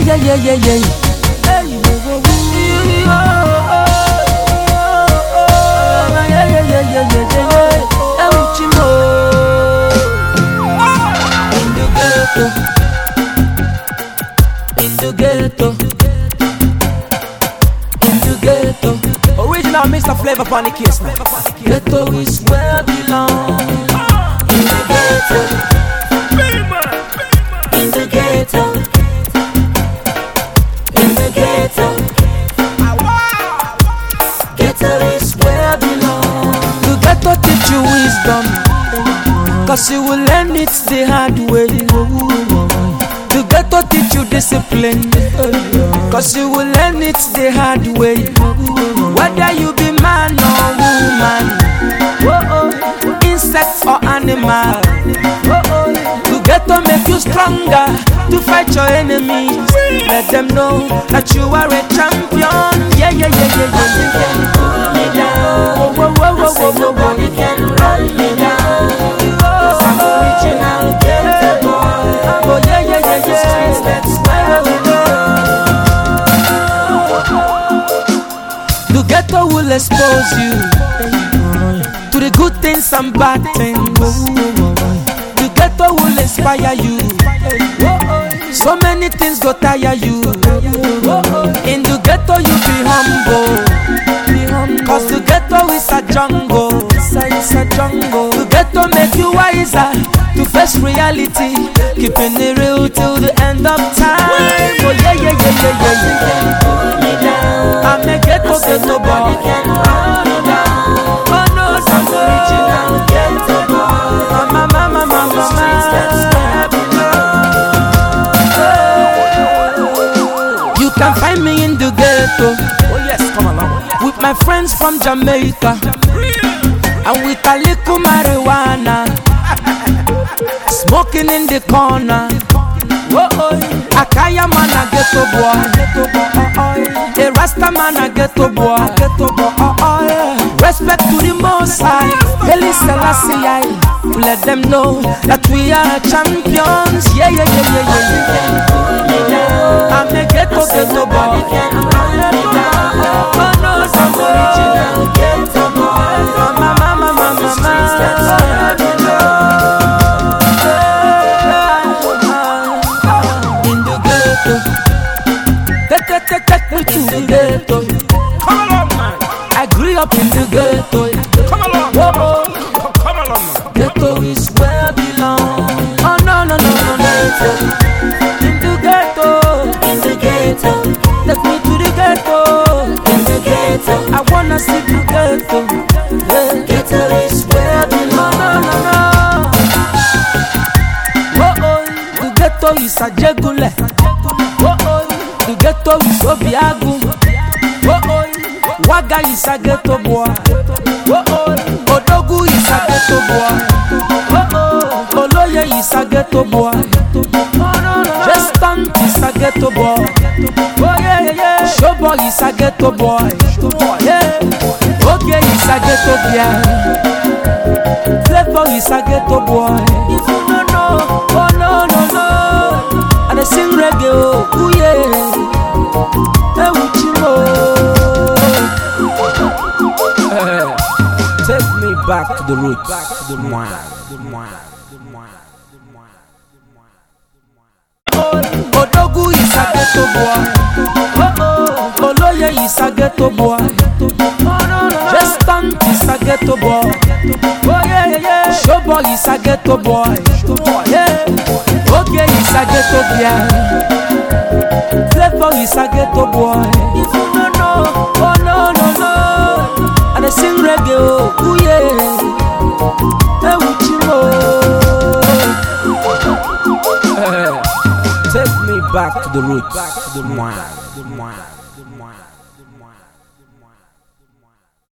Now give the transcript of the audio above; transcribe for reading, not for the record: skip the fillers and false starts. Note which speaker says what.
Speaker 1: yeah. Hey, in the ghetto. Original Mr. Flavor upon the case now. Ghetto is where I belong. In the ghetto. In the ghetto. In the ghetto. Ghetto is where I belong. The ghetto teach you wisdom, cause you will learn it the hard way. The ghetto teach you discipline, cause you will learn it the hard way. Whether you be man or woman, insect or animal, the ghetto make you stronger to fight your enemies. Let them know that you are a champion. Yeah. You can pull me down. Nobody can run me down. Cause I'm original ghetto boy. Oh yeah. Streets, that's where we go. The ghetto will expose you to the good things and bad things. The ghetto will inspire you. So many things go tire you. In the ghetto you be humble, cause the ghetto is a jungle. The ghetto make you wiser to face reality, keeping it real till the end of time. Oh yeah. You can pull me down. I'm a ghetto boy. Nobody can run me down. Oh no, I'm original ghetto boy. Mama. Streets, that's where I belong. You can find me in the ghetto. Oh yes, come along. With my friends from Jamaica, and with a little marijuana, smoking in the corner. Akaya man a ghetto boy, a Rasta man a ghetto boy. Respect to the Most High, Haile Selassie. Let them know that we are champions. Yeah. You can pull me down. I'm a ghetto boy. Oh no, I'm original ghetto boy. Mama. Streets, that's where I belong. Take me to the ghetto. Come along, man. I grew up in the ghetto. Come along. Come along, man. Ghetto is where I belong. Oh no. In the ghetto. Take me to the ghetto. In the ghetto. I wanna see the ghetto. Yeah. Ghetto is where I belong. No. The ghetto is a jegule. The ghetto is Obiagu. Waga is a ghetto boy. Odogu is a ghetto boy. Oloye is a ghetto boy. Jestant is a ghetto boy. Showboy is a ghetto boy. Oge is a ghetto girl. Flavor is a ghetto boy. If you don't know, oh no. And I sing reggae, oh yeah. Take me back to the roots. Odogu is a ghetto boy. Oloye is a ghetto boy. Jestant is a ghetto boy. Showboy is a ghetto boy. Oge is a ghetto girl. Flavor is a ghetto boy. If you don't know, oh no. And I sing reggae, oh yeah. Take me back to the roots.